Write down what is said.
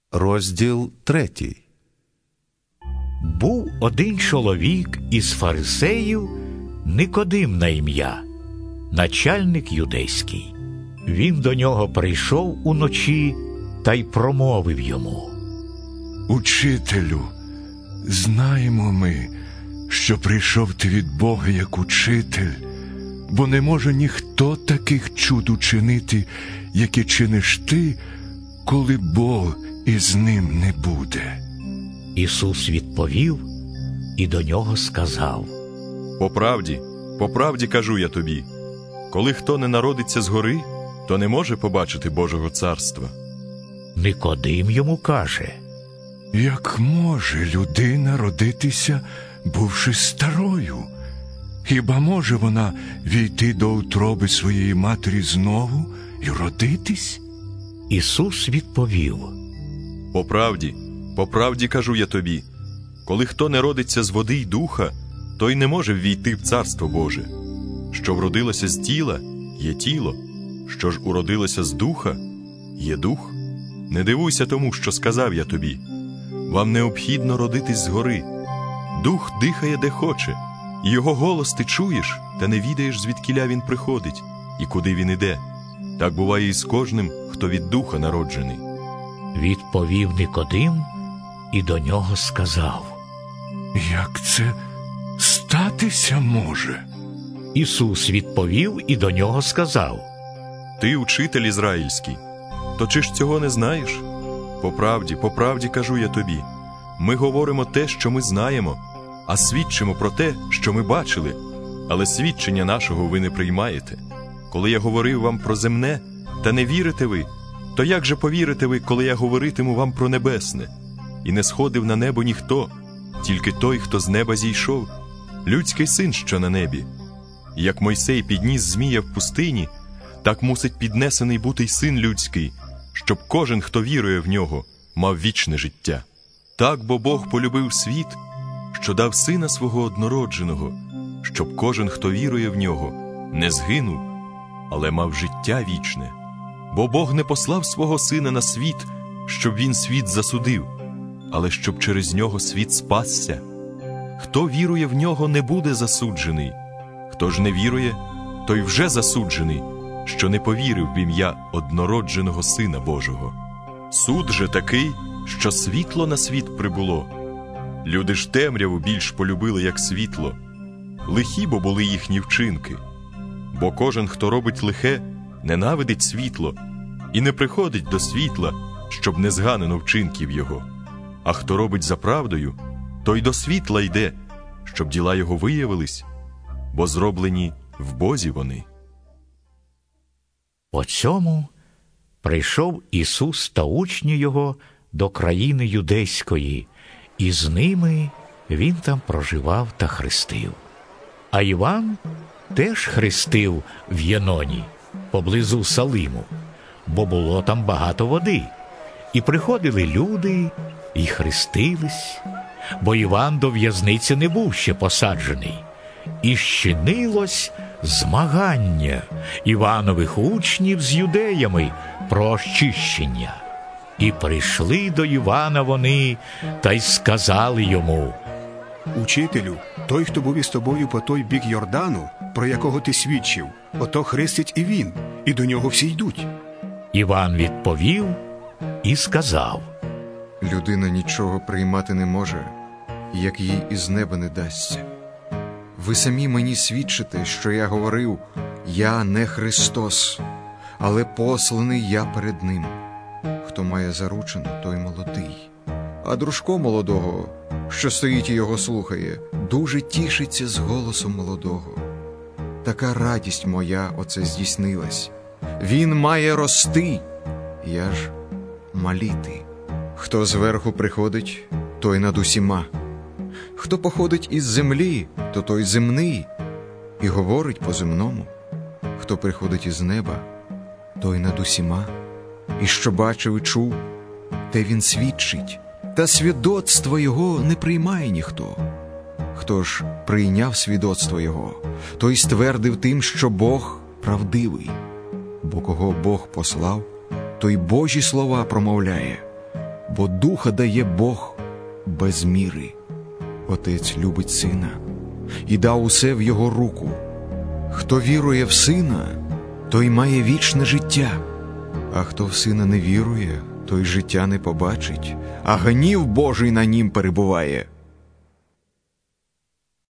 Розділ 3. Був один чоловік із фарисеїв, Никодим на ім'я, начальник юдейський. Він до нього прийшов уночі та й промовив йому: «Учителю, знаємо ми, що прийшов ти від Бога як учитель, бо не може ніхто таких чуд учинити, які чиниш ти, коли Бог із ним не буде». Ісус відповів і до нього сказав: По правді кажу я тобі, коли хто не народиться згори, то не може побачити Божого царства. Никодим йому каже: «Як може людина родитися, бувши старою? Хіба може вона війти до утроби своєї матері знову і родитись?» Ісус відповів: По правді кажу я тобі, коли хто не родиться з води й духа, той не може ввійти в Царство Боже. Що вродилося з тіла, є тіло, що ж уродилося з духа, є дух. Не дивуйся тому, що сказав я тобі. Вам необхідно родитись згори. Дух дихає де хоче, і його голос ти чуєш, та не відаєш, звідкіля він приходить і куди він іде. Так буває і з кожним, хто від духа народжений. Відповів Никодим і до нього сказав: «Як це статися може?» Ісус відповів і до нього сказав: Ти учитель ізраїльський, то чи ж цього не знаєш? По правді кажу я тобі, ми говоримо те, що ми знаємо, а свідчимо про те, що ми бачили, але свідчення нашого ви не приймаєте. Коли я говорив вам про земне, та не вірите ви, то як же повірите ви, коли я говоритиму вам про небесне? І не сходив на небо ніхто, тільки той, хто з неба зійшов, людський син, що на небі. І як Мойсей підніс змія в пустині, так мусить піднесений бути й син людський, щоб кожен, хто вірує в нього, мав вічне життя. Так бо Бог полюбив світ, що дав сина свого однородженого, щоб кожен, хто вірує в нього, не згинув, але мав життя вічне. Бо Бог не послав свого сина на світ, щоб він світ засудив, але щоб через нього світ спасся. Хто вірує в нього, не буде засуджений. Хто ж не вірує, той вже засуджений, що не повірив в ім'я однородженого Сина Божого. Суд же такий, що світло на світ прибуло. Люди ж темряву більш полюбили, як світло. Лихі бо були їхні вчинки. Бо кожен, хто робить лихе, ненавидить світло і не приходить до світла, щоб не зганено вчинків його. А хто робить за правдою, той до світла йде, щоб діла його виявились, бо зроблені в Бозі вони. По цьому прийшов Ісус та учні Його до країни юдейської, і з ними Він там проживав та хрестив. А Іван теж хрестив в Єноні, поблизу Салиму, бо було там багато води. І приходили люди, і хрестились, бо Іван до в'язниці не був ще посаджений. І щинилось змагання Іванових учнів з юдеями про очищення. І прийшли до Івана вони, та й сказали йому: «Учителю, той, хто був із тобою по той бік Йордану, про якого ти свідчив, ото хрестить і він, і до нього всі йдуть». Іван відповів і сказав: «Людина нічого приймати не може, як їй із неба не дасться. Ви самі мені свідчите, що я говорив: я не Христос, але посланий я перед ним. Хто має заручину, той молодий. А дружко молодого, що стоїть і його слухає, дуже тішиться з голосу молодого. Така радість моя оце здійснилась. Він має рости, я ж маліти. Хто зверху приходить, той над усіма. Хто походить із землі, то той земний, і говорить по-земному. Хто приходить із неба, той над усіма. І що бачив і чув, те він свідчить, та свідоцтво його не приймає ніхто. Хто ж прийняв свідоцтво його, той ствердив тим, що Бог правдивий. Бо кого Бог послав, той Божі слова промовляє. бо духа дає Бог без міри. Отець любить сина і дав усе в його руку. Хто вірує в сина, той має вічне життя, а хто в сина не вірує, той життя не побачить, а гнів Божий на нім перебуває.